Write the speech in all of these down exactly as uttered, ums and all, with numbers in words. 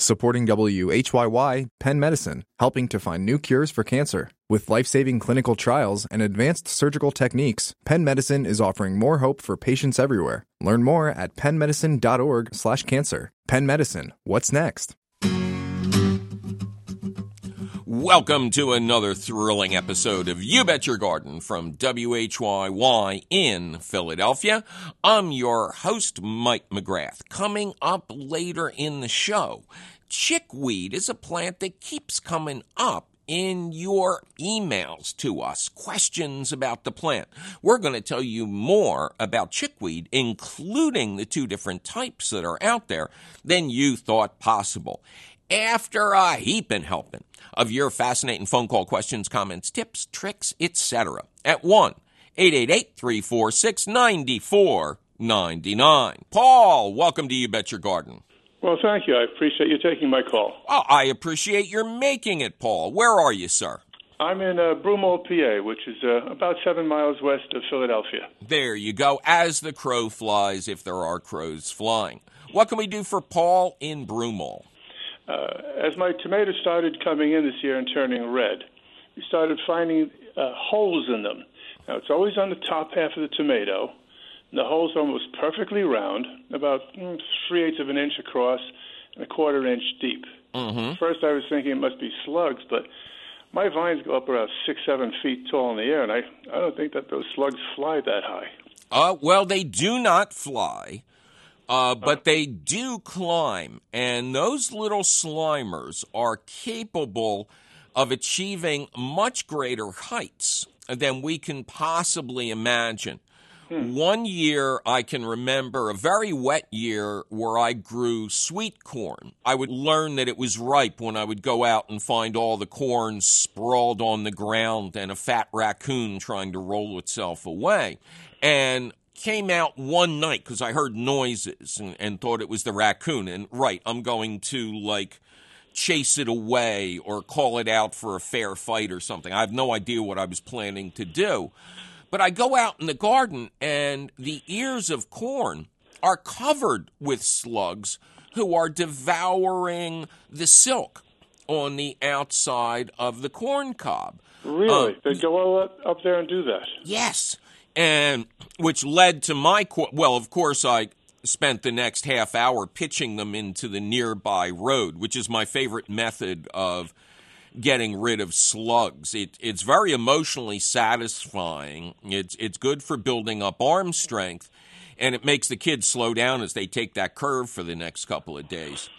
Supporting W H Y Y, Penn Medicine, helping to find new cures for cancer. With life-saving clinical trials and advanced surgical techniques, Penn Medicine is offering more hope for patients everywhere. Learn more at penn medicine dot org slash cancer. Penn Medicine, what's next? Welcome to another thrilling episode of You Bet Your Garden from W H Y Y in Philadelphia. I'm your host, Mike McGrath. Coming up later in the show, chickweed is a plant that keeps coming up in your emails to us, questions about the plant. We're going to tell you more about chickweed, including the two different types that are out there, than you thought possible. After a heaping helping of your fascinating phone call questions, comments, tips, tricks, et cetera at one eight eight eight, three four six, nine four nine nine. Paul, welcome to You Bet Your Garden. Well, thank you. I appreciate you taking my call. Oh, I appreciate your making it, Paul. Where are you, sir? I'm in uh, Broomall, P A, which is uh, about seven miles west of Philadelphia. There you go. As the crow flies, if there are crows flying. What can we do for Paul in Broomall? Uh, as my tomatoes started coming in this year and turning red, we started finding uh, holes in them. Now, it's always on the top half of the tomato. And the holes are almost perfectly round, about mm, three-eighths of an inch across and a quarter inch deep. Mm-hmm. First, I was thinking it must be slugs, but my vines go up around six, seven feet tall in the air, and I, I don't think that those slugs fly that high. Uh, well, they do not fly. Uh, but they do climb, and those little slimers are capable of achieving much greater heights than we can possibly imagine. Hmm. One year I can remember, a very wet year, where I grew sweet corn. I would learn that it was ripe when I would go out and find all the corn sprawled on the ground and a fat raccoon trying to roll itself away. And came out one night because I heard noises and, and thought it was the raccoon. And, right, I'm going to, like, chase it away or call it out for a fair fight or something. I have no idea what I was planning to do. But I go out in the garden, and the ears of corn are covered with slugs who are devouring the silk on the outside of the corn cob. Really? Uh, they go all up, up there and do that? Yes. And which led to my, well, of course, I spent the next half hour pitching them into the nearby road, which is my favorite method of getting rid of slugs. It, it's very emotionally satisfying. It's, it's good for building up arm strength, and it makes the kids slow down as they take that curve for the next couple of days.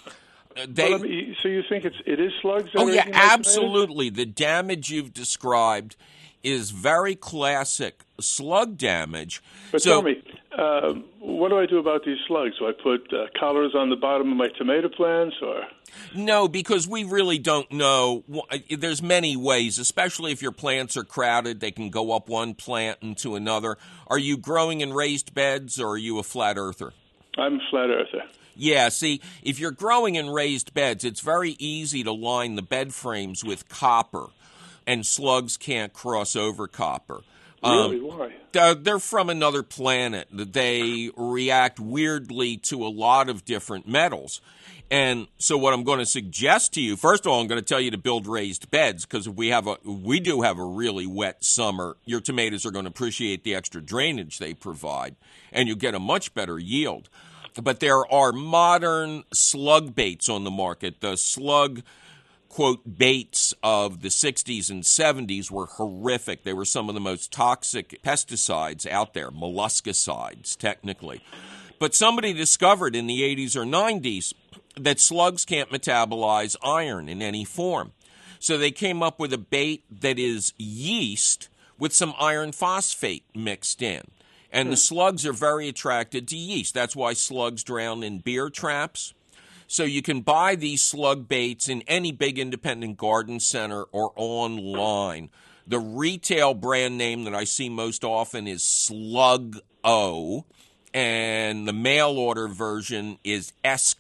They, well, I mean, so you think it's, it is slugs? That oh, are yeah, eating my absolutely. The damage you've described is very classic slug damage. But so, tell me, uh, what do I do about these slugs? Do I put uh, collars on the bottom of my tomato plants, or? No, because we really don't know. There's many ways, especially if your plants are crowded. They can go up one plant into another. Are you growing in raised beds, or are you a flat earther? I'm a flat earther. Yeah, see, if you're growing in raised beds, it's very easy to line the bed frames with copper, and slugs can't cross over copper. Really? Um, Why? They're from another planet. They react weirdly to a lot of different metals. And so what I'm going to suggest to you, first of all, I'm going to tell you to build raised beds, because if we have a, we do have a really wet summer, your tomatoes are going to appreciate the extra drainage they provide, and you get a much better yield. But there are modern slug baits on the market. The slug quote, baits of the sixties and seventies were horrific. They were some of the most toxic pesticides out there, molluscicides, technically. But somebody discovered in the eighties or nineties that slugs can't metabolize iron in any form. So they came up with a bait that is yeast with some iron phosphate mixed in. And the slugs are very attracted to yeast. That's why slugs drown in beer traps. So you can buy these slug baits in any big independent garden center or online. The retail brand name that I see most often is Slug O, and the mail order version is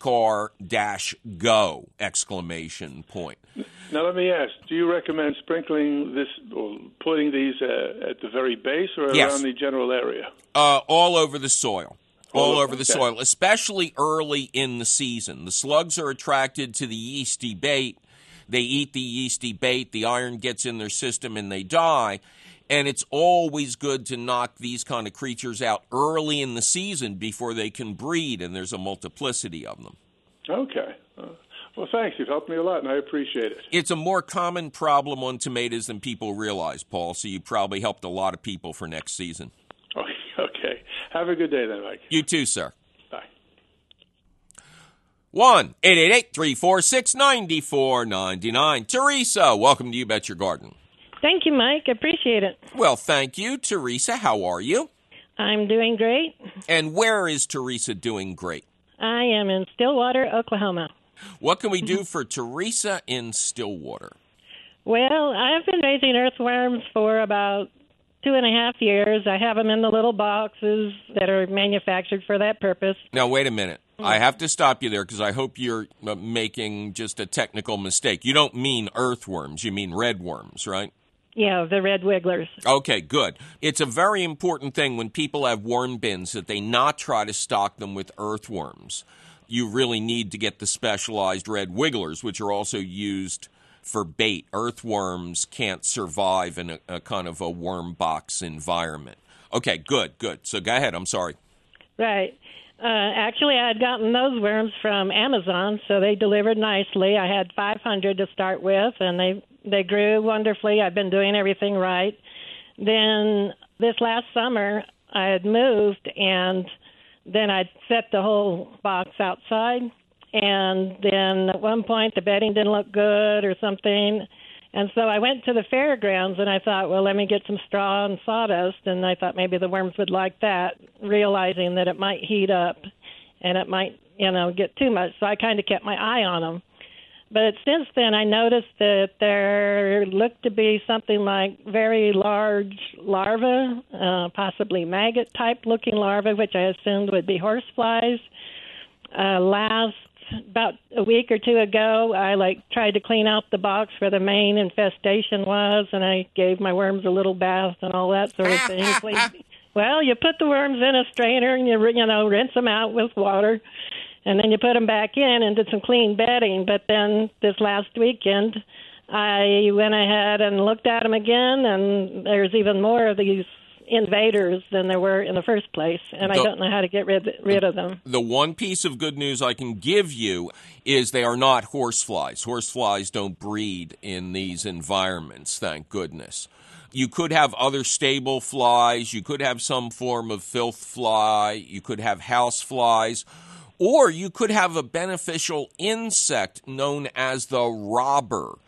Escar-Go, exclamation point. Now let me ask, do you recommend sprinkling this or putting these uh, at the very base or yes. around the general area? Uh, all over the soil. All Oh, over the okay. soil, especially early in the season. The slugs are attracted to the yeasty bait. They eat the yeasty bait. The iron gets in their system and they die. And it's always good to knock these kind of creatures out early in the season before they can breed, and there's a multiplicity of them. Okay. Uh, well, thanks. You've helped me a lot, and I appreciate it. It's a more common problem on tomatoes than people realize, Paul, so you probably helped a lot of people for next season. Okay. Have a good day then, Mike. You too, sir. Bye. one eight eight eight, three four six, nine four nine nine. Teresa, welcome to You Bet Your Garden. Thank you, Mike. I appreciate it. Well, thank you. Teresa, how are you? I'm doing great. And where is Teresa doing great? I am in Stillwater, Oklahoma. What can we do for Teresa in Stillwater? Well, I've been raising earthworms for about two and a half years. I have them in the little boxes that are manufactured for that purpose. Now, wait a minute. I have to stop you there because I hope you're uh, making just a technical mistake. You don't mean earthworms. You mean redworms, right? Yeah, the red wigglers. Okay, good. It's a very important thing when people have worm bins that they not try to stock them with earthworms. You really need to get the specialized red wigglers, which are also used for bait. Earthworms can't survive in a, a kind of a worm box environment. Okay, good, good. So go ahead. I'm sorry. Right. Uh, actually, I had gotten those worms from Amazon, so they delivered nicely. I had five hundred to start with, and they, they grew wonderfully. I've been doing everything right. Then this last summer, I had moved, and then I'd set the whole box outside. And then at one point, the bedding didn't look good or something. And so I went to the fairgrounds, and I thought, well, let me get some straw and sawdust. And I thought maybe the worms would like that, realizing that it might heat up and it might, you know, get too much. So I kind of kept my eye on them. But since then, I noticed that there looked to be something like very large larvae, uh, possibly maggot-type looking larvae, which I assumed would be horseflies. Uh, last about a week or two ago, I like tried to clean out the box where the main infestation was, and I gave my worms a little bath and all that sort of thing. Clean- well, you put the worms in a strainer and you you know rinse them out with water, and then you put them back in and did some clean bedding. But then this last weekend, I went ahead and looked at them again, and there's even more of these invaders than there were in the first place, and The- I don't know how to get rid rid of them. The one piece of good news I can give you is they are not horseflies. Horseflies don't breed in these environments, thank goodness. You could have other stable flies. You could have some form of filth fly. You could have house flies. Or you could have a beneficial insect known as the robber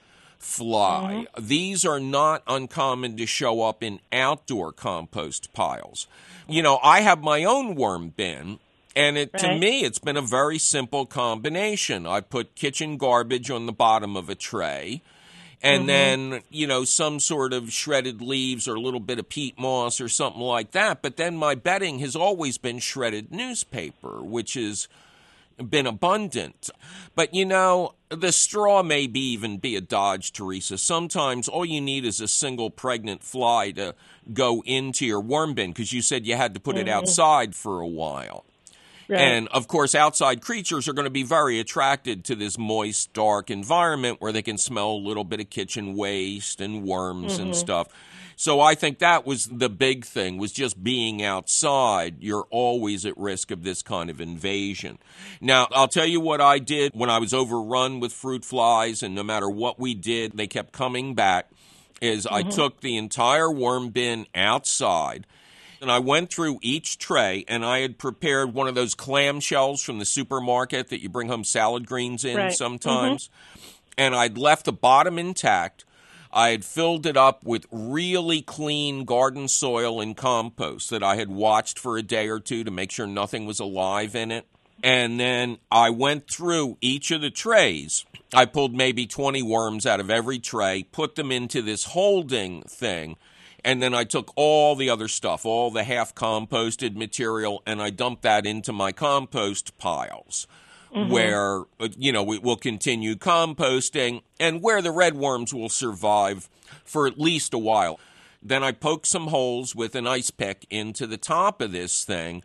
fly. Mm-hmm. These are not uncommon to show up in outdoor compost piles. You know, I have my own worm bin, and it, right. to me, it's been a very simple combination. I put kitchen garbage on the bottom of a tray, and mm-hmm. then, you know, some sort of shredded leaves or a little bit of peat moss or something like that. But then my bedding has always been shredded newspaper, which has been abundant. But, you know, the straw may be even be a dodge, Teresa. Sometimes all you need is a single pregnant fly to go into your worm bin, because you said you had to put mm-hmm. it outside for a while. Right. And, of course, outside creatures are going to be very attracted to this moist, dark environment where they can smell a little bit of kitchen waste and worms mm-hmm. and stuff. So I think that was the big thing, was just being outside. You're always at risk of this kind of invasion. Now, I'll tell you what I did when I was overrun with fruit flies, and no matter what we did, they kept coming back, is mm-hmm. I took the entire worm bin outside, and I went through each tray, and I had prepared one of those clam shells from the supermarket that you bring home salad greens in right. sometimes, mm-hmm. and I'd left the bottom intact. I had filled it up with really clean garden soil and compost that I had watched for a day or two to make sure nothing was alive in it. And then I went through each of the trays. I pulled maybe twenty worms out of every tray, put them into this holding thing, and then I took all the other stuff, all the half-composted material, and I dumped that into my compost piles. Mm-hmm. Where, you know, we will continue composting and where the redworms will survive for at least a while. Then I poked some holes with an ice pick into the top of this thing,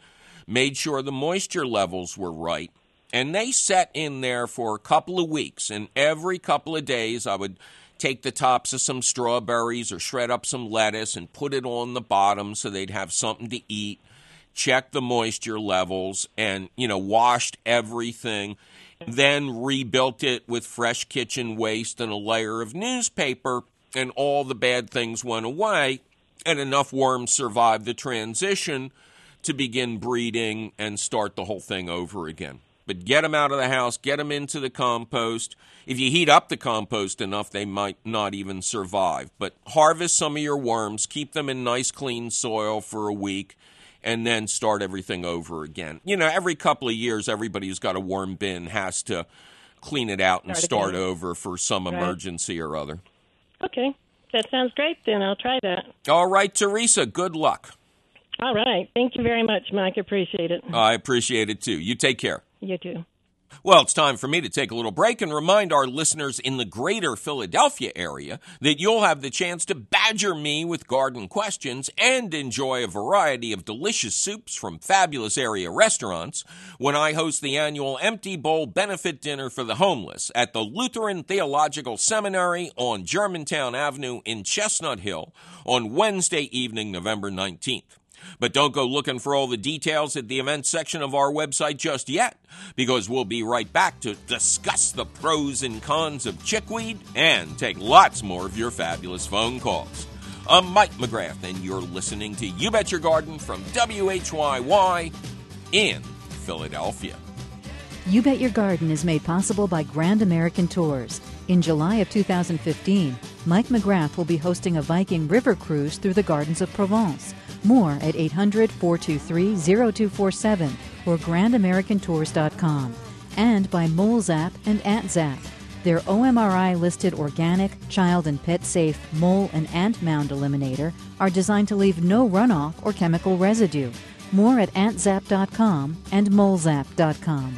made sure the moisture levels were right, and they set in there for a couple of weeks. And every couple of days, I would take the tops of some strawberries or shred up some lettuce and put it on the bottom so they'd have something to eat, check the moisture levels, and, you know, washed everything, then rebuilt it with fresh kitchen waste and a layer of newspaper, and all the bad things went away, and enough worms survived the transition to begin breeding and start the whole thing over again. But get them out of the house, get them into the compost. If you heat up the compost enough, they might not even survive. But harvest some of your worms, keep them in nice, clean soil for a week, and then start everything over again. You know, every couple of years, everybody who's got a worm bin has to clean it out and start, start over for some right. emergency or other. Okay. That sounds great, then. I'll try that. All right, Teresa, good luck. All right. Thank you very much, Mike. I appreciate it. I appreciate it, too. You take care. You too. Well, it's time for me to take a little break and remind our listeners in the greater Philadelphia area that you'll have the chance to badger me with garden questions and enjoy a variety of delicious soups from fabulous area restaurants when I host the annual Empty Bowl Benefit Dinner for the Homeless at the Lutheran Theological Seminary on Germantown Avenue in Chestnut Hill on Wednesday evening, November nineteenth. But don't go looking for all the details at the events section of our website just yet, because we'll be right back to discuss the pros and cons of chickweed and take lots more of your fabulous phone calls. I'm Mike McGrath, and you're listening to You Bet Your Garden from W H Y Y in Philadelphia. You Bet Your Garden is made possible by Grand American Tours. In July of two thousand fifteen, Mike McGrath will be hosting a Viking river cruise through the gardens of Provence. More at eight hundred, four two three, zero two four seven or grand american tours dot com. And by MoleZap and AntZap. Their O M R I-listed organic, child and pet safe mole and ant mound eliminator are designed to leave no runoff or chemical residue. More at ant zap dot com and mole zap dot com.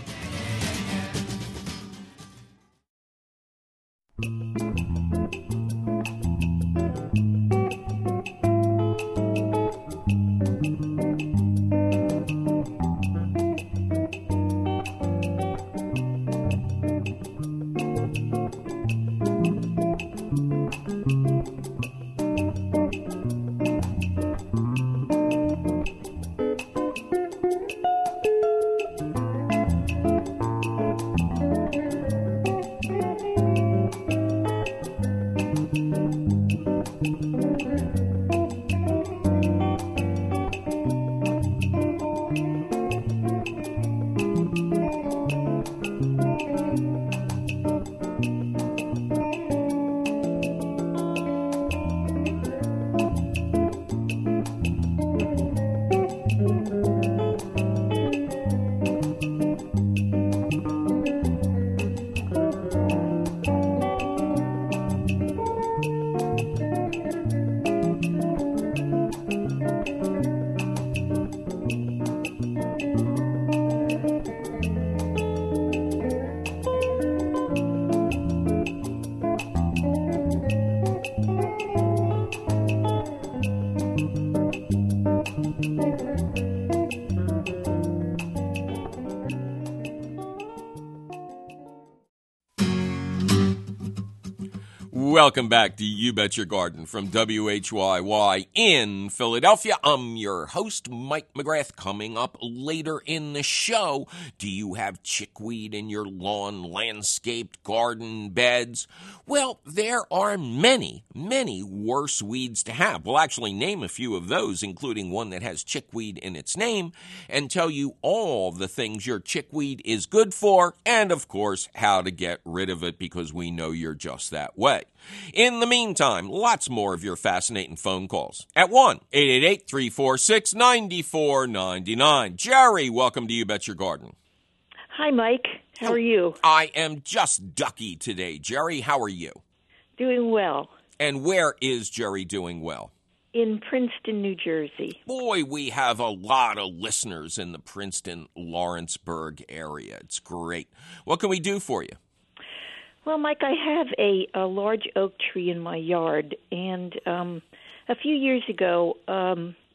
Welcome back to You Bet Your Garden from W H Y Y in Philadelphia. I'm your host, Mike McGrath. Coming up later in the show, do you have chickweed in your lawn, landscaped garden beds? Well, there are many, many worse weeds to have. We'll actually name a few of those, including one that has chickweed in its name, and tell you all the things your chickweed is good for, and of course, how to get rid of it, because we know you're just that way. In the meantime, lots more of your fascinating phone calls at one eight eight eight, three four six, nine four nine nine. Jerry, welcome to You Bet Your Garden. Hi, Mike. How are you? I am just ducky today. Jerry, how are you? Doing well. And where is Jerry doing well? In Princeton, New Jersey. Boy, we have a lot of listeners in the Princeton-Lawrenceburg area. It's great. What can we do for you? Well, Mike, I have a, a large oak tree in my yard, and um, a few years ago, um,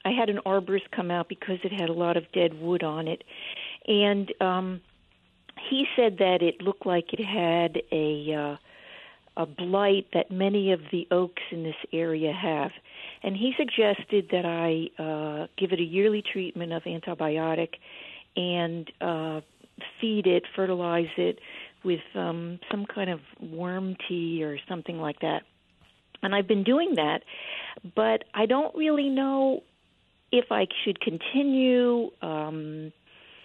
I had an arborist come out because it had a lot of dead wood on it, and um, he said that it looked like it had a uh, a blight that many of the oaks in this area have. And he suggested that I uh, give it a yearly treatment of antibiotic and uh, feed it, fertilize it with um, some kind of worm tea or something like that. And I've been doing that, but I don't really know if I should continue, um,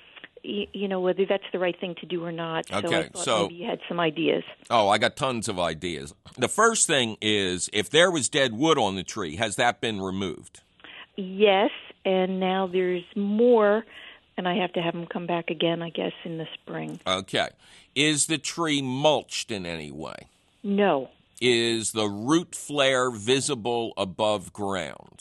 y- you know, whether that's the right thing to do or not. So Okay, I thought so- maybe you had some ideas. Oh, I got tons of ideas. The first thing is, if there was dead wood on the tree, has that been removed? Yes, and now there's more, and I have to have them come back again, I guess, in the spring. Okay. Is the tree mulched in any way? No, Is the root flare visible above ground?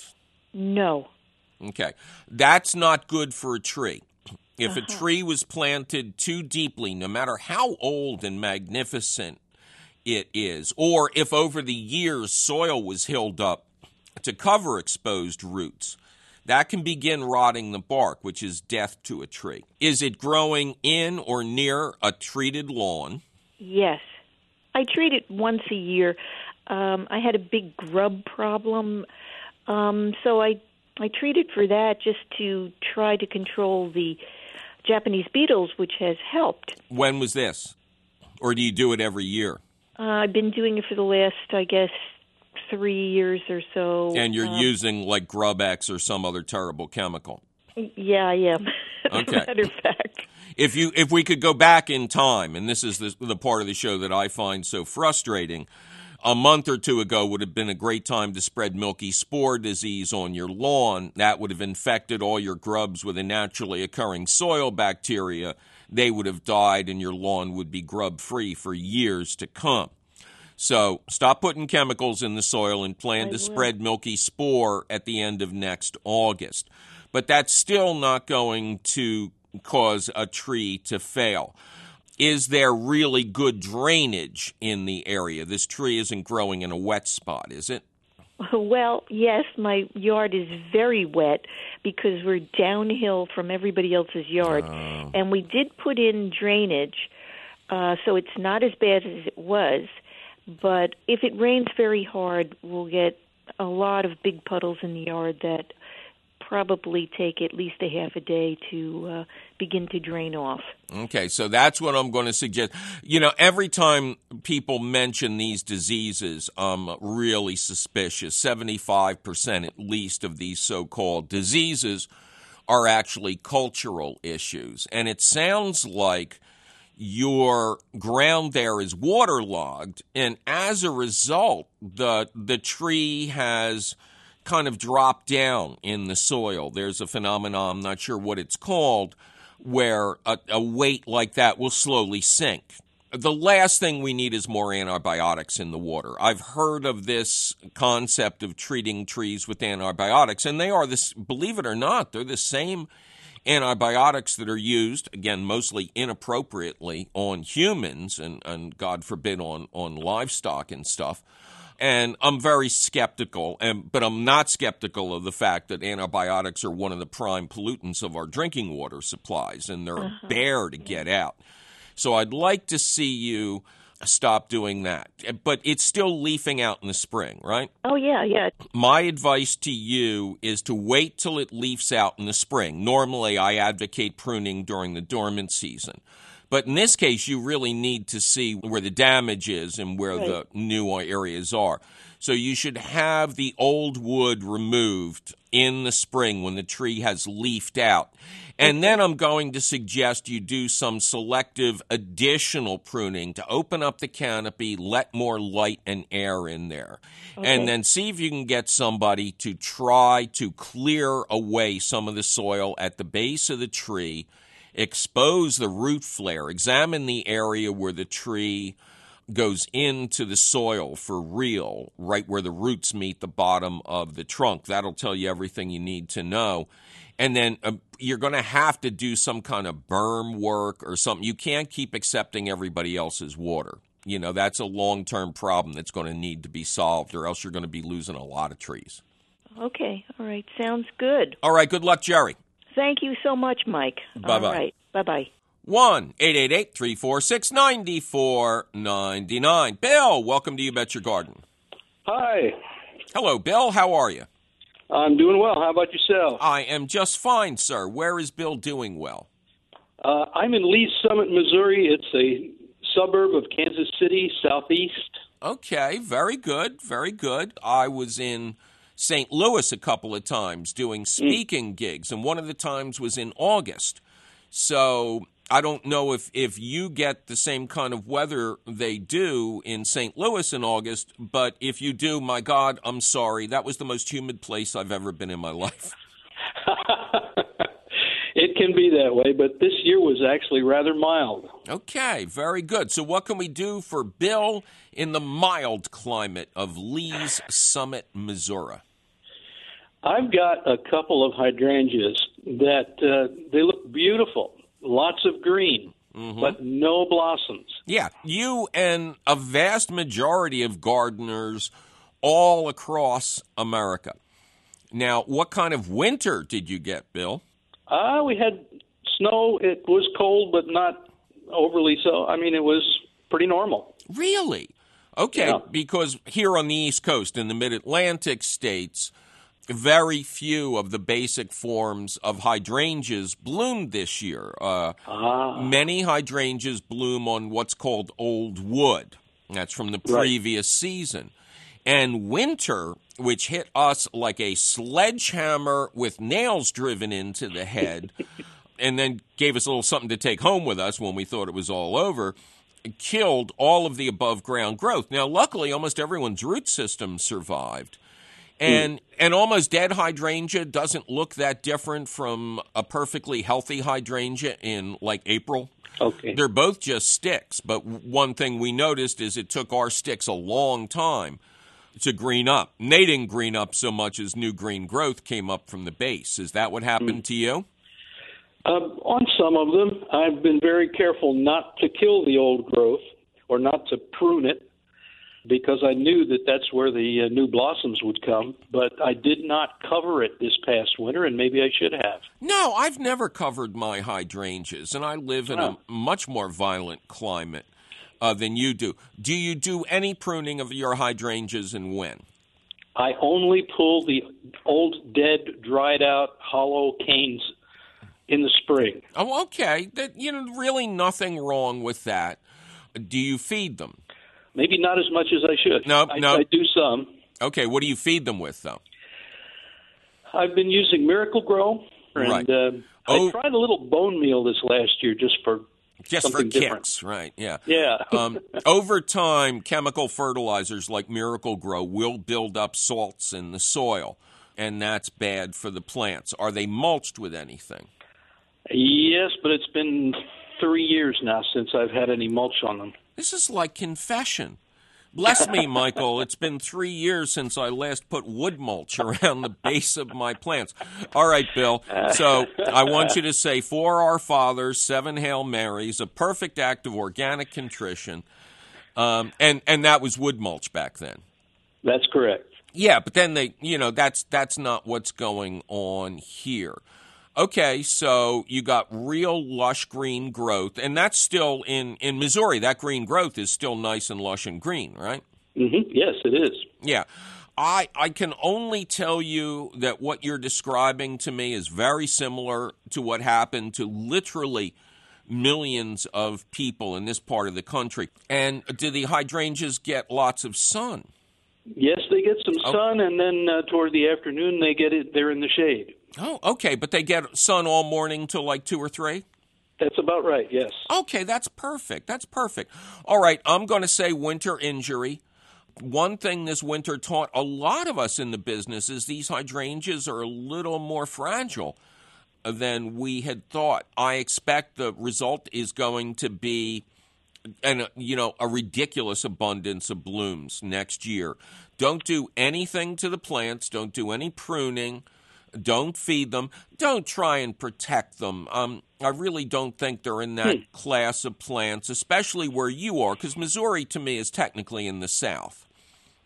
no. Okay. That's not good for a tree. If a tree was planted too deeply, no matter how old and magnificent it is, or if over the years soil was hilled up to cover exposed roots, that can begin rotting the bark, which is death to a tree. Is it growing in or near a treated lawn? Yes. I treat it once a year. Um, I had a big grub problem, um, so I I treated for that just to try to control the Japanese beetles, which has helped. When was this? Or do you do it every year? Uh, I've been doing it for the last, I guess, three years or so. And you're Um, using like Grub-X or some other terrible chemical. Yeah, I am. As Okay. a matter of fact. If you if we could go back in time, and this is the, the part of the show that I find so frustrating, a month or two ago would have been a great time to spread milky spore disease on your lawn. That would have infected all your grubs with a naturally occurring soil bacteria. They would have died, and your lawn would be grub-free for years to come. So stop putting chemicals in the soil and plan I to will. spread milky spore at the end of next August. But that's still not going to cause a tree to fail. Is there really good drainage in the area? This tree isn't growing in a wet spot, is it? Well, yes, my yard is very wet because we're downhill from everybody else's yard. Oh. And we did put in drainage, uh, so it's not as bad as it was. But if it rains very hard, we'll get a lot of big puddles in the yard that probably take at least a half a day to uh, begin to drain off. Okay, so that's what I'm going to suggest. You know, every time people mention these diseases, I'm really suspicious. seventy-five percent at least of these so-called diseases are actually cultural issues. And it sounds like your ground there is waterlogged, and as a result, the the tree has kind of dropped down in the soil. There's a phenomenon, I'm not sure what it's called, where a, a weight like that will slowly sink. The last thing we need is more antibiotics in the water. I've heard of this concept of treating trees with antibiotics, and they are this, believe it or not, they're the same antibiotics that are used, again, mostly inappropriately on humans and, and God forbid, on, on livestock and stuff. And I'm very skeptical, and, but I'm not skeptical of the fact that antibiotics are one of the prime pollutants of our drinking water supplies, and they're Uh-huh. a bear to get out. So I'd like to see you stop doing that. But it's still leafing out in the spring, right? Oh, yeah, yeah. My advice to you is to wait till it leafs out in the spring. Normally, I advocate pruning during the dormant season. But in this case, you really need to see where the damage is and where Right. the new areas are. So you should have the old wood removed in the spring when the tree has leafed out. And then I'm going to suggest you do some selective additional pruning to open up the canopy, let more light and air in there. Okay. And then see if you can get somebody to try to clear away some of the soil at the base of the tree, expose the root flare, examine the area where the tree goes into the soil for real, right where the roots meet the bottom of the trunk. That'll tell you everything you need to know. And then uh, you're going to have to do some kind of berm work or something. You can't keep accepting everybody else's water. You know, that's a long-term problem that's going to need to be solved, or else you're going to be losing a lot of trees. Okay. All right. Sounds good. All right. Good luck, Jerry. Thank you so much, Mike. Bye-bye. All right. Bye-bye. one eight eight eight, three four six, nine four nine nine. Bill, welcome to You Bet Your Garden. Hi. Hello, Bill. How are you? I'm doing well. How about yourself? I am just fine, sir. Where is Bill doing well? Uh, I'm in Lee's Summit, Missouri. It's a suburb of Kansas City, southeast. Okay, very good, very good. I was in Saint Louis a couple of times doing speaking mm. gigs, and one of the times was in August. So I don't know if, if you get the same kind of weather they do in Saint Louis in August, but if you do, my God, I'm sorry. That was the most humid place I've ever been in my life. It can be that way, but this year was actually rather mild. Okay, very good. So what can we do for Bill in the mild climate of Lee's Summit, Missouri? I've got a couple of hydrangeas that uh, they look beautiful, lots of green, mm-hmm. but no blossoms. Yeah, you and a vast majority of gardeners all across America. Now, what kind of winter did you get, Bill? Uh, we had snow. It was cold, but not overly so. I mean, it was pretty normal. Really? Okay, yeah. Because here on the East Coast, in the Mid-Atlantic states, very few of the basic forms of hydrangeas bloomed this year. Uh, ah. Many hydrangeas bloom on what's called old wood. That's from the previous right. season. And winter, which hit us like a sledgehammer with nails driven into the head, and then gave us a little something to take home with us when we thought it was all over, killed all of the above-ground growth. Now, luckily, almost everyone's root system survived. And mm. an almost dead hydrangea doesn't look that different from a perfectly healthy hydrangea in, like, April. Okay. They're both just sticks, but one thing we noticed is it took our sticks a long time to green up. And they didn't green up so much as new green growth came up from the base. Is that what happened mm. to you? Um, on some of them, I've been very careful not to kill the old growth or not to prune it because I knew that that's where the uh, new blossoms would come. But I did not cover it this past winter, and maybe I should have. No, I've never covered my hydrangeas, and I live in oh. a much more violent climate Uh, than you do. Do you do any pruning of your hydrangeas and when? I only pull the old, dead, dried out, hollow canes in the spring. Oh, okay. That, you know, really nothing wrong with that. Do you feed them? Maybe not as much as I should. No, I, no. I do some. Okay, what do you feed them with, though? I've been using Miracle Grow. And, right. Uh, oh. I tried a little bone meal this last year just for Just for Something kicks, different. right, yeah. Yeah. um, over time, chemical fertilizers like Miracle Grow will build up salts in the soil, and that's bad for the plants. Are they mulched with anything? Yes, but it's been three years now since I've had any mulch on them. This is like confession. Bless me, Michael. It's been three years since I last put wood mulch around the base of my plants. All right, Bill. So I want you to say four Our Fathers, seven Hail Marys, a perfect act of organic contrition, um, and and that was wood mulch back then. That's correct. Yeah, but then they, you know, that's that's not what's going on here. Okay, so you got real lush green growth, and that's still in, in Missouri. That green growth is still nice and lush and green, right? Mm-hmm. Yes, it is. Yeah. I I can only tell you that what you're describing to me is very similar to what happened to literally millions of people in this part of the country. And do the hydrangeas get lots of sun? Yes, they get some oh. sun, and then uh, toward the afternoon they get it. They're in the shade. Oh, okay, but they get sun all morning till like two or three? That's about right, yes. Okay, that's perfect. That's perfect. All right, I'm going to say winter injury. One thing this winter taught a lot of us in the business is these hydrangeas are a little more fragile than we had thought. I expect the result is going to be and you know a ridiculous abundance of blooms next year. Don't do anything to the plants. Don't do any pruning. Don't feed them. Don't try and protect them. Um, I really don't think they're in that hmm. class of plants, especially where you are, because Missouri, to me, is technically in the South.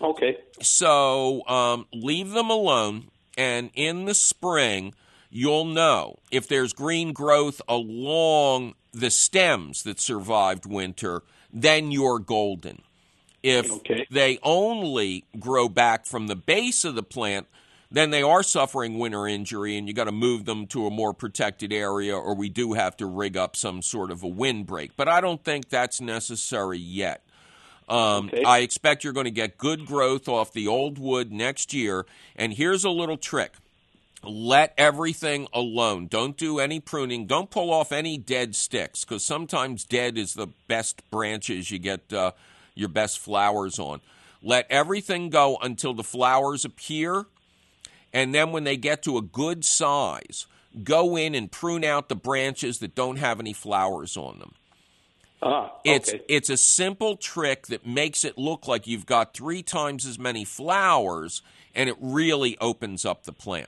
Okay. So um, leave them alone, and in the spring, you'll know if there's green growth along the stems that survived winter, then you're golden. If okay. they only grow back from the base of the plant, then they are suffering winter injury, and you got to move them to a more protected area, or we do have to rig up some sort of a windbreak. But I don't think that's necessary yet. Um, okay. I expect you're going to get good growth off the old wood next year. And here's a little trick. Let everything alone. Don't do any pruning. Don't pull off any dead sticks, because sometimes dead is the best branches you get uh, your best flowers on. Let everything go until the flowers appear. And then when they get to a good size, go in and prune out the branches that don't have any flowers on them. Ah, okay. It's it's a simple trick that makes it look like you've got three times as many flowers, and it really opens up the plant.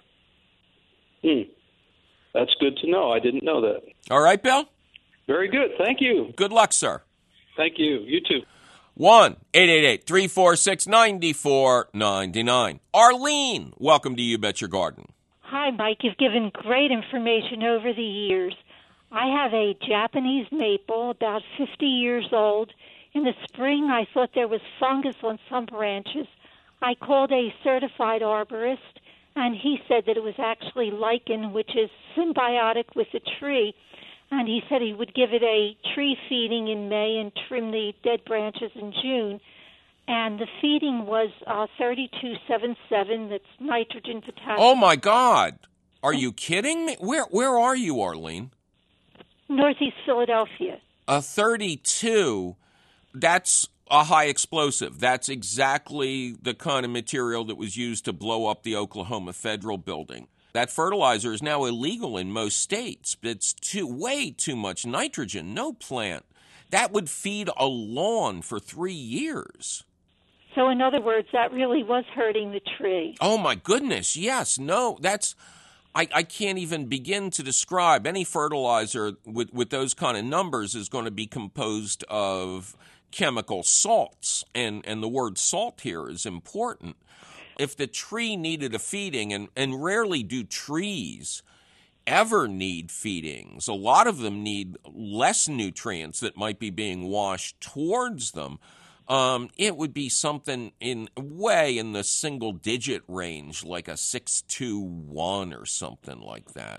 Hmm. That's good to know. I didn't know that. All right, Bill? Very good. Thank you. Good luck, sir. Thank you. You too. one eight eight eight, three four six, nine four nine nine. Arlene, welcome to You Bet Your Garden. Hi, Mike. You've given great information over the years. I have a Japanese maple, about fifty years old. In the spring, I thought there was fungus on some branches. I called a certified arborist, and he said that it was actually lichen, which is symbiotic with the tree. And he said he would give it a tree feeding in May and trim the dead branches in June. And the feeding was uh, thirty-two seventy-seven. That's nitrogen, potassium. Oh, my God. Are you kidding me? Where, where are you, Arlene? Northeast Philadelphia. A thirty-two, that's a high explosive. That's exactly the kind of material that was used to blow up the Oklahoma Federal Building. That fertilizer is now illegal in most states. It's too way too much nitrogen. No plant. That would feed a lawn for three years. So in other words, that really was hurting the tree. Oh, my goodness, yes. No, that's... I, I can't even begin to describe. Any fertilizer with, with those kind of numbers is going to be composed of chemical salts, and, and the word salt here is important. If the tree needed a feeding, and, and rarely do trees ever need feedings, a lot of them need less nutrients that might be being washed towards them. Um, it would be something in way in the single-digit range, like a six two one or something like that.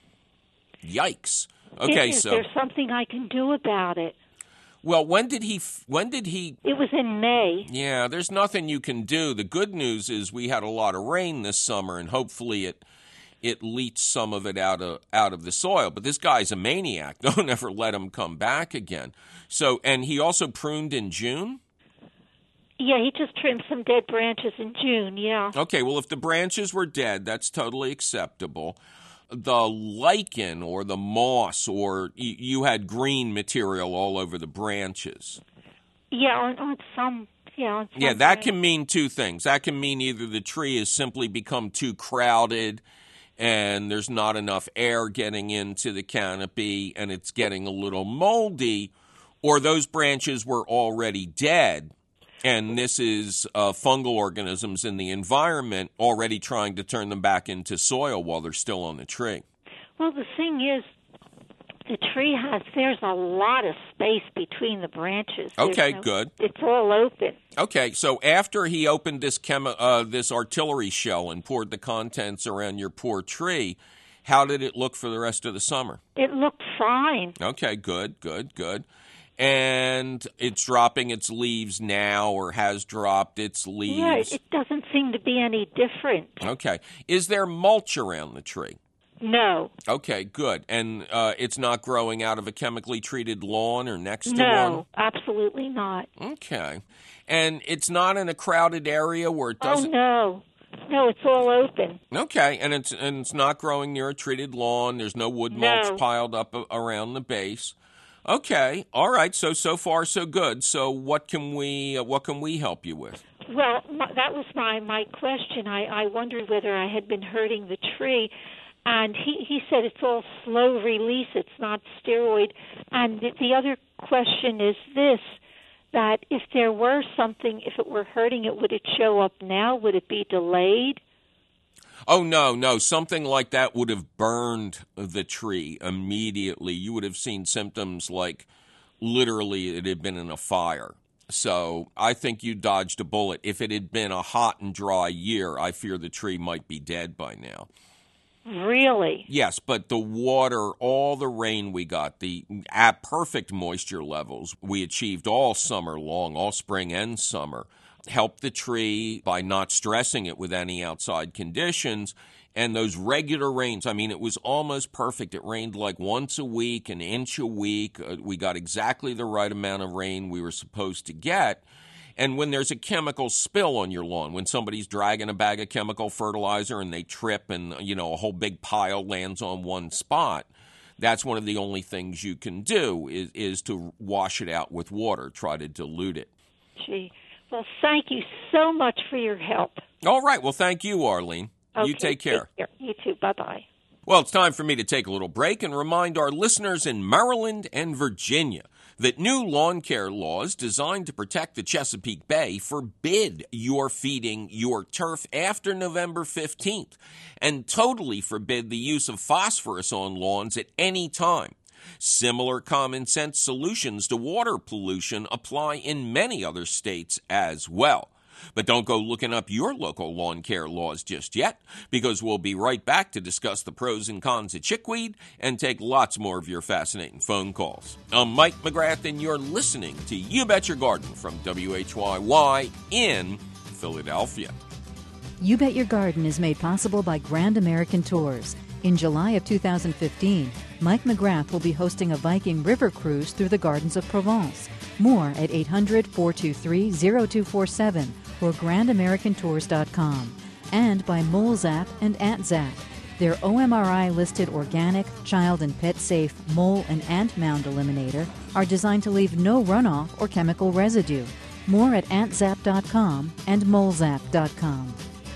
Yikes! Okay, is so there something I can do about it? Well, when did he? When did he? It was in May. Yeah, there's nothing you can do. The good news is we had a lot of rain this summer, and hopefully it it leached some of it out of out of the soil. But this guy's a maniac. Don't ever let him come back again. So, and he also pruned in June. Yeah, he just trimmed some dead branches in June, yeah. Okay, well, if the branches were dead, that's totally acceptable. The lichen or the moss, or you, you had green material all over the branches. Yeah, on, on some, yeah. On some yeah, that branches. can mean two things. That can mean either the tree has simply become too crowded and there's not enough air getting into the canopy and it's getting a little moldy, or those branches were already dead. And this is uh, fungal organisms in the environment already trying to turn them back into soil while they're still on the tree. Well, the thing is, the tree has, there's a lot of space between the branches. There's Okay, no, good. It's all open. Okay, so after he opened this chemi- uh, this artillery shell and poured the contents around your poor tree, how did it look for the rest of the summer? It looked fine. Okay, good, good, good. And it's dropping its leaves now, or has dropped its leaves. Yeah, it doesn't seem to be any different. Okay. Is there mulch around the tree? No. Okay, good. And uh, it's not growing out of a chemically treated lawn or next to No, one? No, absolutely not. Okay. And it's not in a crowded area where it doesn't... Oh, no. No, it's all open. Okay, and it's and it's not growing near a treated lawn. There's no wood mulch No. piled up a- around the base. Okay, all right. So so far so good. So what can we uh, what can we help you with? Well, my, that was my my question. I I wondered whether I had been hurting the tree, and he he said it's all slow release. It's not steroid. And the, the other question is this: that if there were something, if it were hurting it, would it show up now? Would it be delayed? Oh, no, no. Something like that would have burned the tree immediately. You would have seen symptoms like literally it had been in a fire. So I think you dodged a bullet. If it had been a hot and dry year, I fear the tree might be dead by now. Really? Yes, but the water, all the rain we got, the at perfect moisture levels we achieved all summer long, all spring and summer, helped the tree by not stressing it with any outside conditions. And those regular rains, I mean, it was almost perfect. It rained like once a week, an inch a week. Uh, we got exactly the right amount of rain we were supposed to get. And when there's a chemical spill on your lawn, when somebody's dragging a bag of chemical fertilizer and they trip and, you know, a whole big pile lands on one spot, that's one of the only things you can do is, is to wash it out with water, try to dilute it. Gee. Well, thank you so much for your help. All right. Well, thank you, Arlene. Okay, you take care. Take care. You too. Bye-bye. Well, it's time for me to take a little break and remind our listeners in Maryland and Virginia that new lawn care laws designed to protect the Chesapeake Bay forbid your feeding your turf after November fifteenth and totally forbid the use of phosphorus on lawns at any time. Similar common sense solutions to water pollution apply in many other states as well. But don't go looking up your local lawn care laws just yet, because we'll be right back to discuss the pros and cons of chickweed and take lots more of your fascinating phone calls. I'm Mike McGrath, and you're listening to You Bet Your Garden from W H Y Y in Philadelphia. You Bet Your Garden is made possible by Grand American Tours. In July of two thousand fifteen, Mike McGrath will be hosting a Viking river cruise through the gardens of Provence. More at eight hundred, four two three, zero two four seven or grand american tours dot com. And by MoleZap and AntZap. Their O M R I-listed organic, child and pet safe mole and ant mound eliminator are designed to leave no runoff or chemical residue. More at ant zap dot com and mole zap dot com.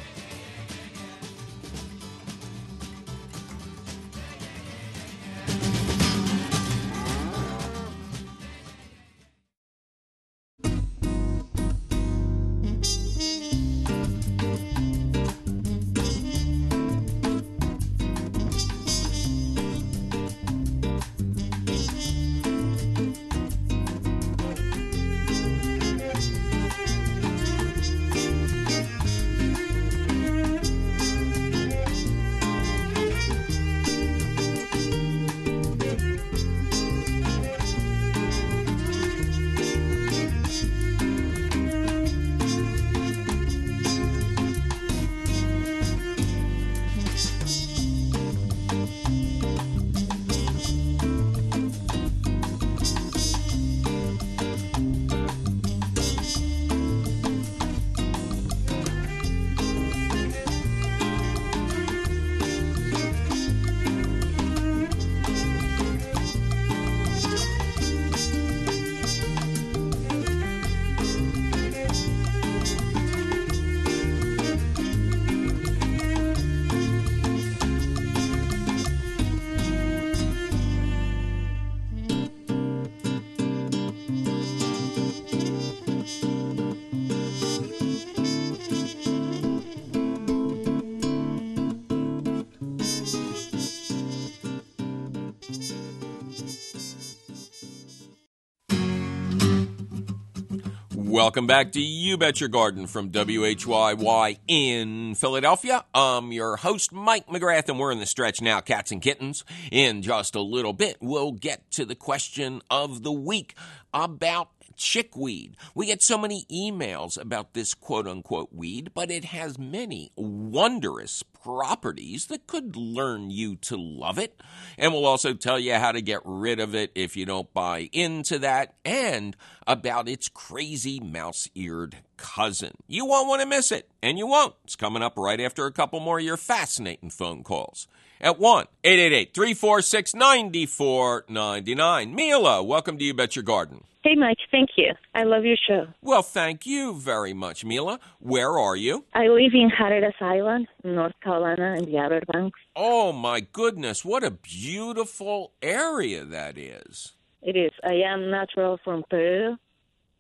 Welcome back to You Bet Your Garden from W H Y Y in Philadelphia. I'm your host, Mike McGrath, and we're in the stretch now, cats and kittens. In just a little bit, we'll get to the question of the week about chickweed. We get so many emails about this quote-unquote weed, but it has many wondrous properties that could learn you to love it. And we'll also tell you how to get rid of it if you don't buy into that, and about its crazy mouse-eared cousin. You won't want to miss it, and you won't. It's coming up right after a couple more of your fascinating phone calls. At one eight eight eight, three four six, nine four nine nine. Mila, welcome to You Bet Your Garden. Hey, Mike. Thank you. I love your show. Well, thank you very much, Mila. Where are you? I live in Hatteras Island, North Carolina, in the Outer Banks. Oh, my goodness. What a beautiful area that is. It is. I am natural from Peru,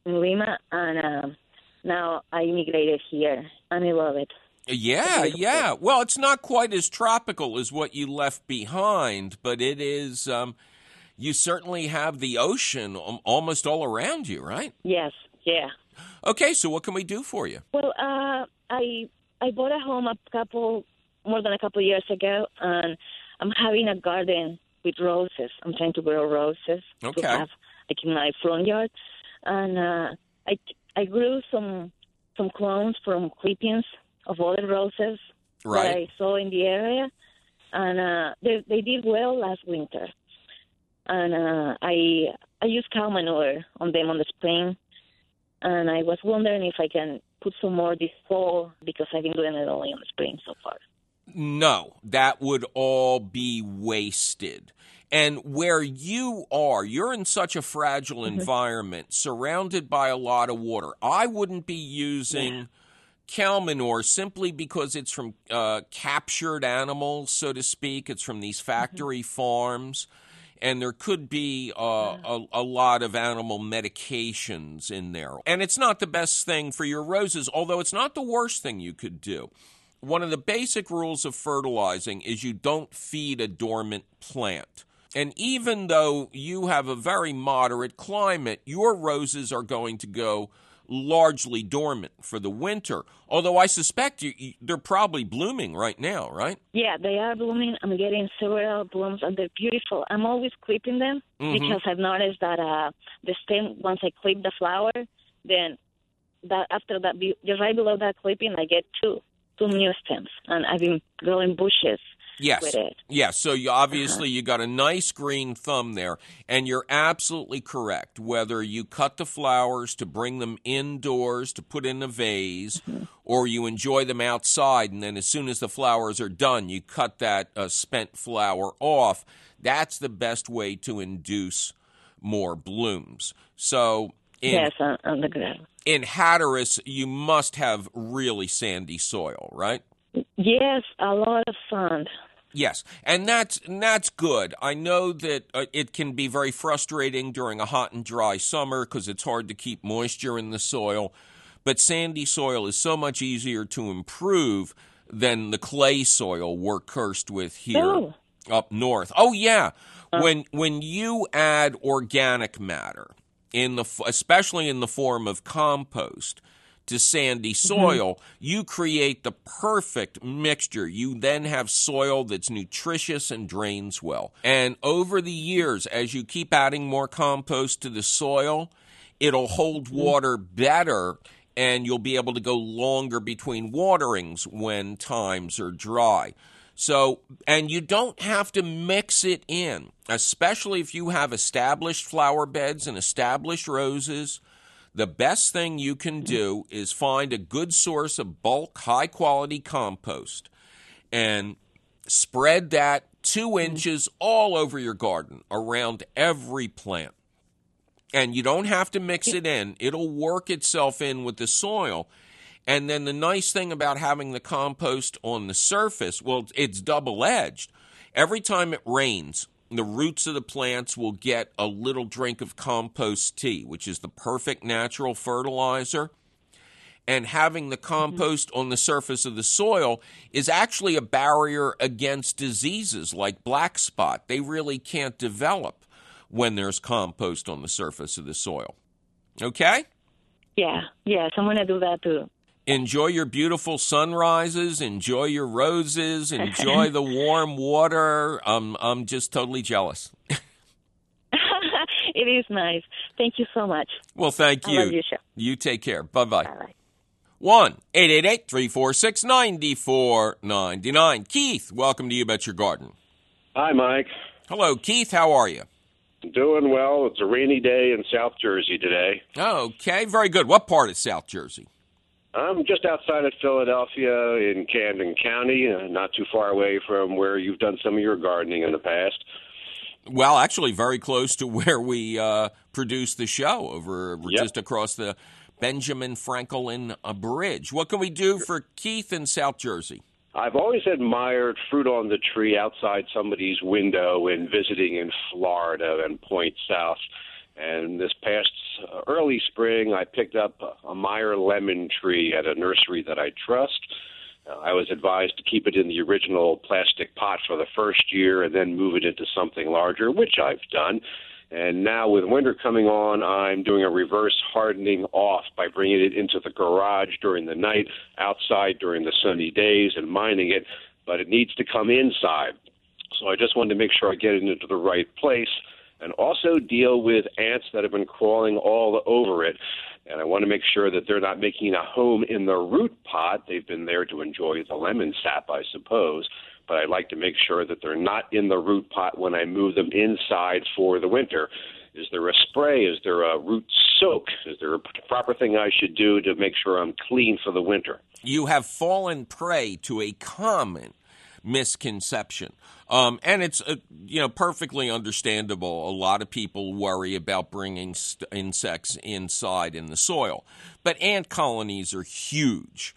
in Lima, and uh, now I immigrated here, and I love it. Yeah, yeah. Well, it's not quite as tropical as what you left behind, but it is, um, you certainly have the ocean almost all around you, right? Yes, yeah. Okay, so what can we do for you? Well, uh, I I bought a home a couple, more than a couple years ago, and I'm having a garden with roses. I'm trying to grow roses okay. to have like in my front yard, and uh, I I grew some some clones from clippings of other roses right. that I saw in the area, and uh, they they did well last winter. And uh, I I used cow manure on them on the spring, and I was wondering if I can put some more this fall because I've been doing it only in the spring so far. No, that would all be wasted. And where you are, you're in such a fragile mm-hmm. environment, surrounded by a lot of water. I wouldn't be using yeah. cow manure simply because it's from uh, captured animals, so to speak. It's from these factory mm-hmm. farms. And there could be uh, a, a lot of animal medications in there. And it's not the best thing for your roses, although it's not the worst thing you could do. One of the basic rules of fertilizing is you don't feed a dormant plant. And even though you have a very moderate climate, your roses are going to go largely dormant for the winter. Although I suspect you, you, they're probably blooming right now, right? Yeah, they are blooming. I'm getting several blooms, and they're beautiful. I'm always clipping them mm-hmm. because I've noticed that uh, the stem, once I clip the flower, then that after that, just right below that clipping, I get two, two new stems, and I've been growing bushes. Yes. With it. Yes. So you, obviously you got a nice green thumb there, and you're absolutely correct. Whether you cut the flowers to bring them indoors to put in a vase, mm-hmm. or you enjoy them outside, and then as soon as the flowers are done, you cut that uh, spent flower off. That's the best way to induce more blooms. So in, yes, on, on the ground. In Hatteras, you must have really sandy soil, right? Yes, a lot of sand. Yes, and that's and that's good. I know that uh, it can be very frustrating during a hot and dry summer because it's hard to keep moisture in the soil, but sandy soil is so much easier to improve than the clay soil we're cursed with here oh. up north. Oh, yeah. Uh, when when you add organic matter, in the especially in the form of compost, to sandy soil, mm-hmm. you create the perfect mixture. You then have soil that's nutritious and drains well. And over the years, as you keep adding more compost to the soil, it'll hold water better, and you'll be able to go longer between waterings when times are dry. So, and you don't have to mix it in, especially if you have established flower beds and established roses. The best thing you can do is find a good source of bulk, high-quality compost and spread that two inches all over your garden, around every plant. And you don't have to mix it in. It'll work itself in with the soil. And then the nice thing about having the compost on the surface, well, it's double-edged. Every time it rains, the roots of the plants will get a little drink of compost tea, which is the perfect natural fertilizer. And having the compost mm-hmm. on the surface of the soil is actually a barrier against diseases like black spot. They really can't develop when there's compost on the surface of the soil. Okay? Yeah, yes, I'm going to do that too. Enjoy your beautiful sunrises, enjoy your roses, enjoy the warm water. Um, I'm just totally jealous. It is nice. Thank you so much. Well, thank you. I love your show. You take care. Bye-bye. Bye-bye. one eight eight eight, three four six, nine four nine nine. Keith, welcome to You Bet Your Garden. Hi, Mike. Hello, Keith. How are you? Doing well. It's a rainy day in South Jersey today. Okay, very good. What part of South Jersey? I'm just outside of Philadelphia in Camden County, uh, not too far away from where you've done some of your gardening in the past. Well, actually very close to where we uh, produce the show, over yep. just across the Benjamin Franklin uh, Bridge. What can we do for Keith in South Jersey? I've always admired fruit on the tree outside somebody's window when visiting in Florida and Point South. And this past uh, early spring, I picked up a Meyer lemon tree at a nursery that I trust. Uh, I was advised to keep it in the original plastic pot for the first year and then move it into something larger, which I've done. And now with winter coming on, I'm doing a reverse hardening off by bringing it into the garage during the night, outside during the sunny days, and mining it. But it needs to come inside. So I just wanted to make sure I get it into the right place and also deal with ants that have been crawling all over it. And I want to make sure that they're not making a home in the root pot. They've been there to enjoy the lemon sap, I suppose. But I'd like to make sure that they're not in the root pot when I move them inside for the winter. Is there a spray? Is there a root soak? Is there a proper thing I should do to make sure I'm clean for the winter? You have fallen prey to a common misconception. Um, and it's, uh, you know, perfectly understandable. A lot of people worry about bringing st- insects inside in the soil. But ant colonies are huge.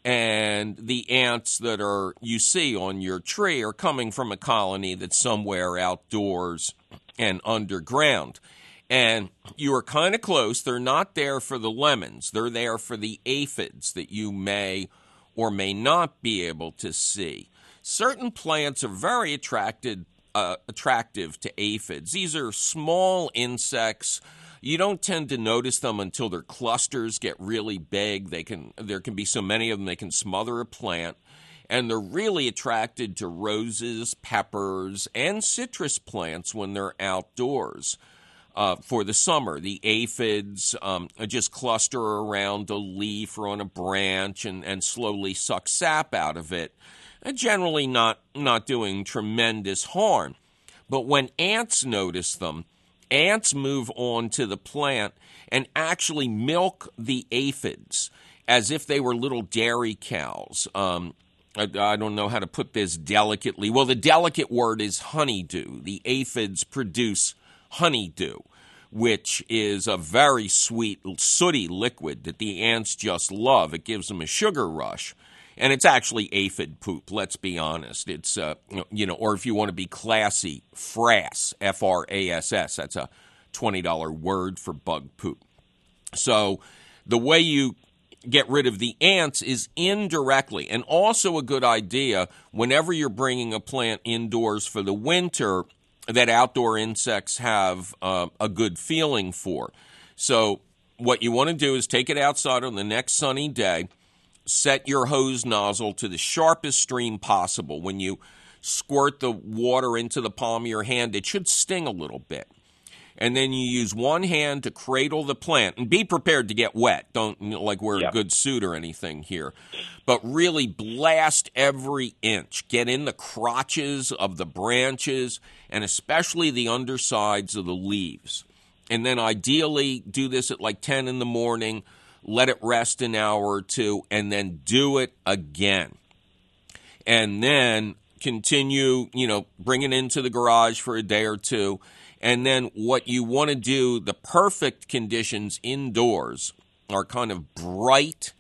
And the ants that are you see on your tree are coming from a colony that's somewhere outdoors and underground. And you are kind of close. They're not there for the lemons. They're there for the aphids that you may or may not be able to see. Certain plants are very attracted, uh, attractive to aphids. These are small insects. You don't tend to notice them until their clusters get really big. They can there can be so many of them they can smother a plant. And they're really attracted to roses, peppers, and citrus plants when they're outdoors uh, for the summer. The aphids um, just cluster around a leaf or on a branch and, and slowly suck sap out of it, and generally not, not doing tremendous harm. But when ants notice them, ants move on to the plant and actually milk the aphids as if they were little dairy cows. Um, I, I don't know how to put this delicately. Well, the delicate word is honeydew. The aphids produce honeydew, which is a very sweet, sooty liquid that the ants just love. It gives them a sugar rush. And it's actually aphid poop, let's be honest. It's, uh, you know, or if you want to be classy, frass, F R A S S. That's a twenty dollars word for bug poop. So the way you get rid of the ants is indirectly, and also a good idea whenever you're bringing a plant indoors for the winter that outdoor insects have uh, a good feeling for. So what you want to do is take it outside on the next sunny day. Set your hose nozzle to the sharpest stream possible. When you squirt the water into the palm of your hand, it should sting a little bit. And then you use one hand to cradle the plant. And be prepared to get wet. Don't, you know, like wear yep. a good suit or anything here. But really blast every inch. Get in the crotches of the branches and especially the undersides of the leaves. And then ideally do this at like ten in the morning. Let it rest an hour or two, and then do it again. And then continue, you know, bring it into the garage for a day or two. And then what you want to do, the perfect conditions indoors are kind of bright,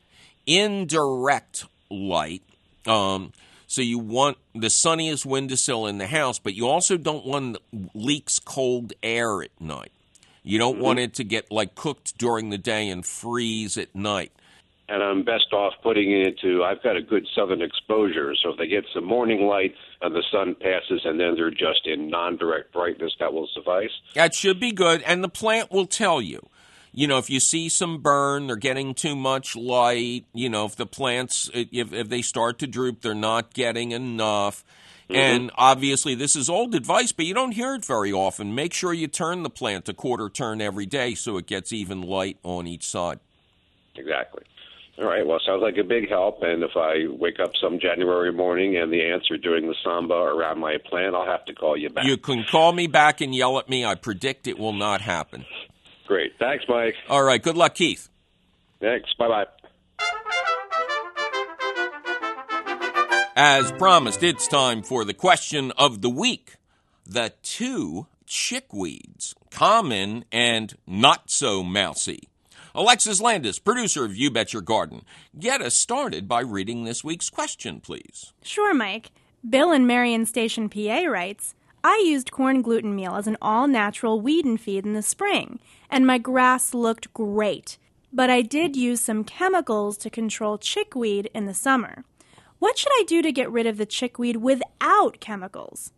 indirect light. Um, so you want the sunniest windowsill in the house, but you also don't want leaks cold air at night. You don't mm-hmm. want it to get, like, cooked during the day and freeze at night. And I'm best off putting it into, I've got a good southern exposure, so if they get some morning light and the sun passes and then they're just in non-direct brightness, that will suffice? That should be good, and the plant will tell you. You know, if you see some burn, they're getting too much light, you know, if the plants, if, if they start to droop, they're not getting enough. Mm-hmm. And obviously this is old advice, but you don't hear it very often. Make sure you turn the plant a quarter turn every day so it gets even light on each side. Exactly. All right, well, sounds like a big help. And if I wake up some January morning and the ants are doing the samba around my plant, I'll have to call you back. You can call me back and yell at me. I predict it will not happen. Great. Thanks, Mike. All right. Good luck, Keith. Thanks. Bye-bye. As promised, it's time for the question of the week. The two chickweeds, common and not so mousy. Alexis Landis, producer of You Bet Your Garden, get us started by reading this week's question, please. Sure, Mike. Bill in Marion Station, P A writes, I used corn gluten meal as an all-natural weed and feed in the spring, and my grass looked great. But I did use some chemicals to control chickweed in the summer. What should I do to get rid of the chickweed without chemicals?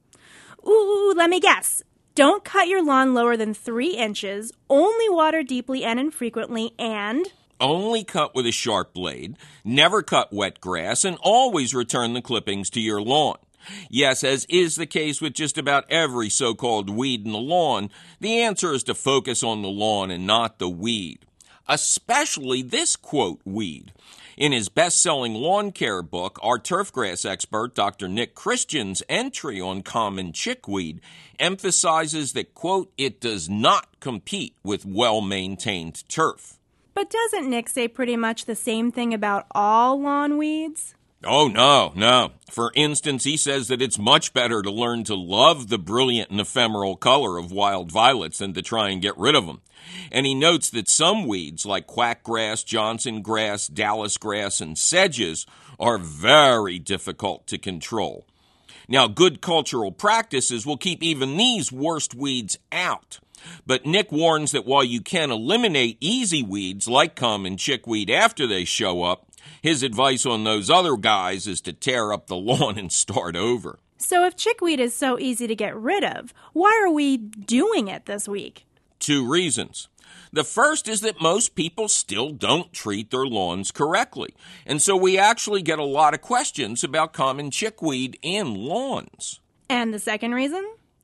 Ooh, let me guess. Don't cut your lawn lower than three inches, only water deeply and infrequently, and... Only cut with a sharp blade, never cut wet grass, and always return the clippings to your lawn. Yes, as is the case with just about every so-called weed in the lawn, the answer is to focus on the lawn and not the weed. Especially this, quote, weed. In his best-selling lawn care book, our turfgrass expert, Doctor Nick Christian's entry on common chickweed emphasizes that, quote, it does not compete with well-maintained turf. But doesn't Nick say pretty much the same thing about all lawn weeds? Oh, no, no. For instance, he says that it's much better to learn to love the brilliant and ephemeral color of wild violets than to try and get rid of them. And he notes that some weeds, like quackgrass, Johnson grass, Dallas grass, and sedges, are very difficult to control. Now, good cultural practices will keep even these worst weeds out. But Nick warns that while you can eliminate easy weeds like common chickweed after they show up, his advice on those other guys is to tear up the lawn and start over. So if chickweed is so easy to get rid of, why are we doing it this week? Two reasons. The first is that most people still don't treat their lawns correctly, and so we actually get a lot of questions about common chickweed in lawns. And the second reason?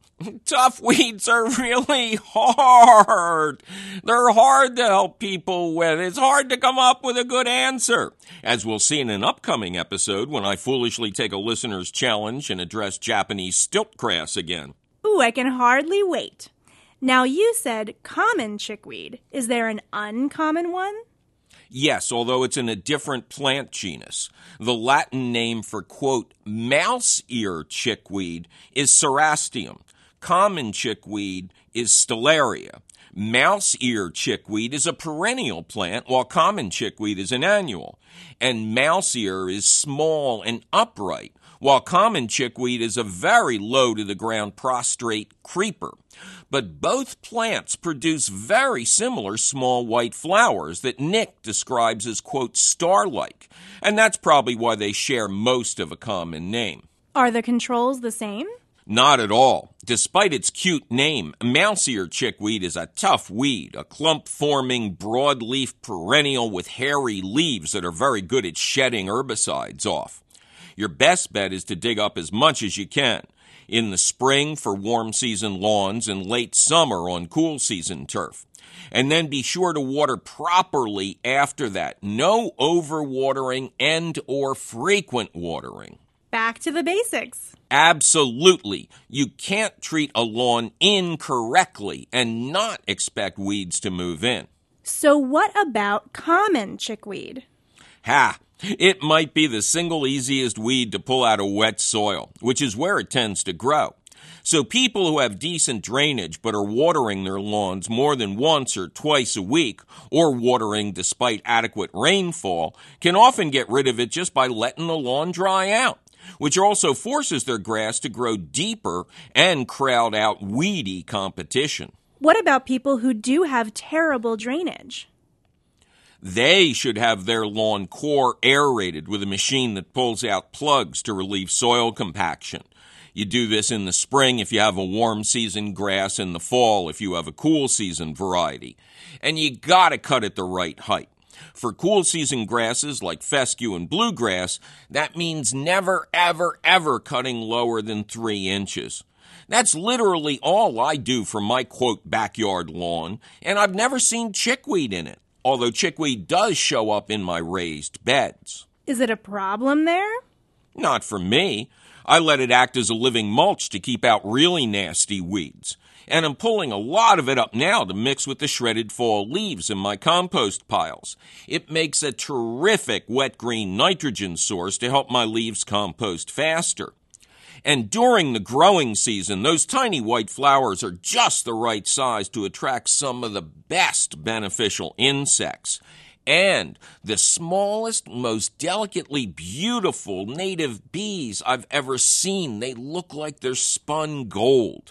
Tough weeds are really hard. They're hard to help people with. It's hard to come up with a good answer. As we'll see in an upcoming episode when I foolishly take a listener's challenge and address Japanese stiltgrass again. Ooh, I can hardly wait. Now, you said common chickweed. Is there an uncommon one? Yes, although it's in a different plant genus. The Latin name for, quote, mouse ear chickweed is Cerastium. Common chickweed is Stellaria. Mouse ear chickweed is a perennial plant, while common chickweed is an annual. And mouse ear is small and upright, while common chickweed is a very low-to-the-ground prostrate creeper. But both plants produce very similar small white flowers that Nick describes as, quote, star-like. And that's probably why they share most of a common name. Are the controls the same? Not at all. Despite its cute name, mouse-ear chickweed is a tough weed, a clump-forming, broadleaf perennial with hairy leaves that are very good at shedding herbicides off. Your best bet is to dig up as much as you can. In the spring for warm season lawns and late summer on cool season turf. And then be sure to water properly after that. No overwatering and or frequent watering. Back to the basics. Absolutely. You can't treat a lawn incorrectly and not expect weeds to move in. So what about common chickweed? Ha! It might be the single easiest weed to pull out of wet soil, which is where it tends to grow. So people who have decent drainage but are watering their lawns more than once or twice a week, or watering despite adequate rainfall, can often get rid of it just by letting the lawn dry out, which also forces their grass to grow deeper and crowd out weedy competition. What about people who do have terrible drainage? They should have their lawn core aerated with a machine that pulls out plugs to relieve soil compaction. You do this in the spring if you have a warm season grass, in the fall if you have a cool season variety. And you gotta cut it the right height. For cool season grasses like fescue and bluegrass, that means never, ever, ever cutting lower than three inches. That's literally all I do for my, quote, backyard lawn, and I've never seen chickweed in it, although chickweed does show up in my raised beds. Is it a problem there? Not for me. I let it act as a living mulch to keep out really nasty weeds. And I'm pulling a lot of it up now to mix with the shredded fall leaves in my compost piles. It makes a terrific wet green nitrogen source to help my leaves compost faster. And during the growing season, those tiny white flowers are just the right size to attract some of the best beneficial insects. And the smallest, most delicately beautiful native bees I've ever seen. They look like they're spun gold.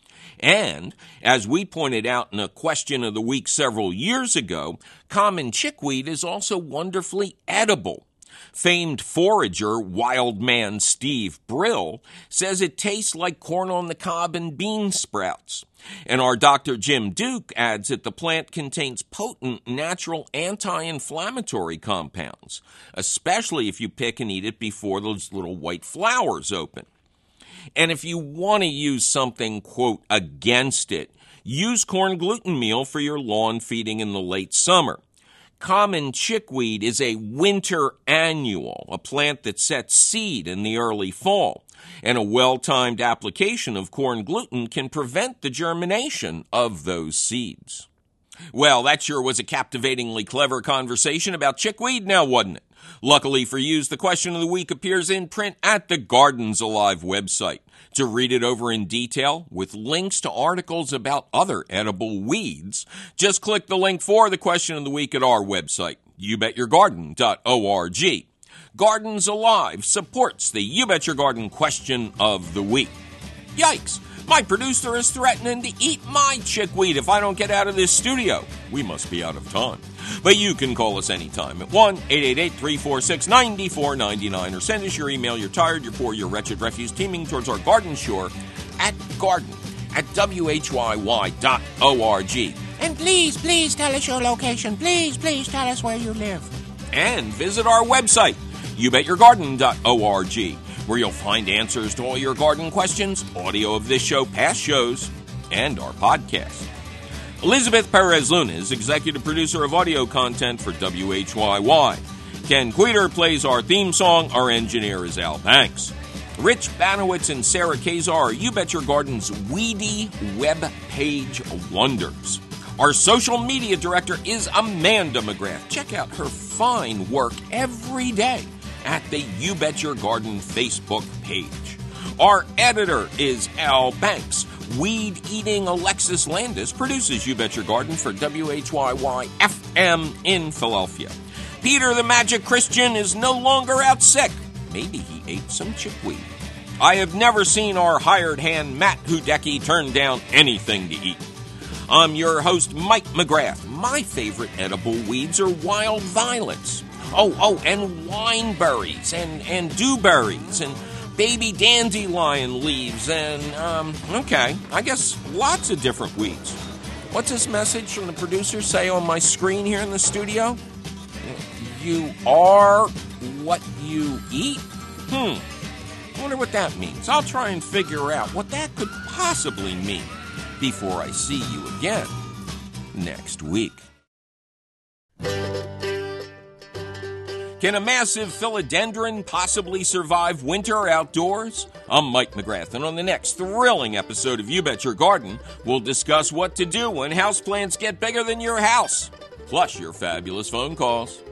And, as we pointed out in a question of the week several years ago, common chickweed is also wonderfully edible. Famed forager wild man Steve Brill says it tastes like corn on the cob and bean sprouts. And our Doctor Jim Duke adds that the plant contains potent natural anti-inflammatory compounds, especially if you pick and eat it before those little white flowers open. And if you want to use something, quote, against it, use corn gluten meal for your lawn feeding in the late summer. Common chickweed is a winter annual, a plant that sets seed in the early fall, and a well-timed application of corn gluten can prevent the germination of those seeds. Well, that sure was a captivatingly clever conversation about chickweed now, wasn't it? Luckily for you, the question of the week appears in print at the Gardens Alive website. To read it over in detail, with links to articles about other edible weeds, just click the link for the question of the week at our website, you bet your garden dot org. Gardens Alive supports the You Bet Your Garden question of the week. Yikes! My producer is threatening to eat my chickweed if I don't get out of this studio. We must be out of time. But you can call us anytime at one eight eight eight, three four six, nine four nine nine or send us your email. You're tired, you're poor, you're wretched refuse teeming towards our garden shore at garden at W H Y Y dot org. And please, please tell us your location. Please, please tell us where you live. And visit our website, you bet your garden dot org, where you'll find answers to all your garden questions, audio of this show, past shows, and our podcast. Elizabeth Perez-Luna is executive producer of audio content for W H Y Y. Ken Queter plays our theme song. Our engineer is Al Banks. Rich Banowitz and Sarah Kazar are You Bet Your Garden's weedy web page wonders. Our social media director is Amanda McGrath. Check out her fine work every day at the You Bet Your Garden Facebook page. Our editor is Al Banks. Weed-eating Alexis Landis produces You Bet Your Garden for W H Y Y F M in Philadelphia. Peter the Magic Christian is no longer out sick. Maybe he ate some chickweed. I have never seen our hired hand Matt Hudecki turn down anything to eat. I'm your host, Mike McGrath. My favorite edible weeds are wild violets. Oh, oh, and wineberries, and, and dewberries, and baby dandelion leaves, and, um, okay, I guess lots of different weeds. What's this message from the producer say on my screen here in the studio? You are what you eat? Hmm, I wonder what that means. I'll try and figure out what that could possibly mean before I see you again next week. Can a massive philodendron possibly survive winter outdoors? I'm Mike McGrath, and on the next thrilling episode of You Bet Your Garden, we'll discuss what to do when houseplants get bigger than your house, plus your fabulous phone calls.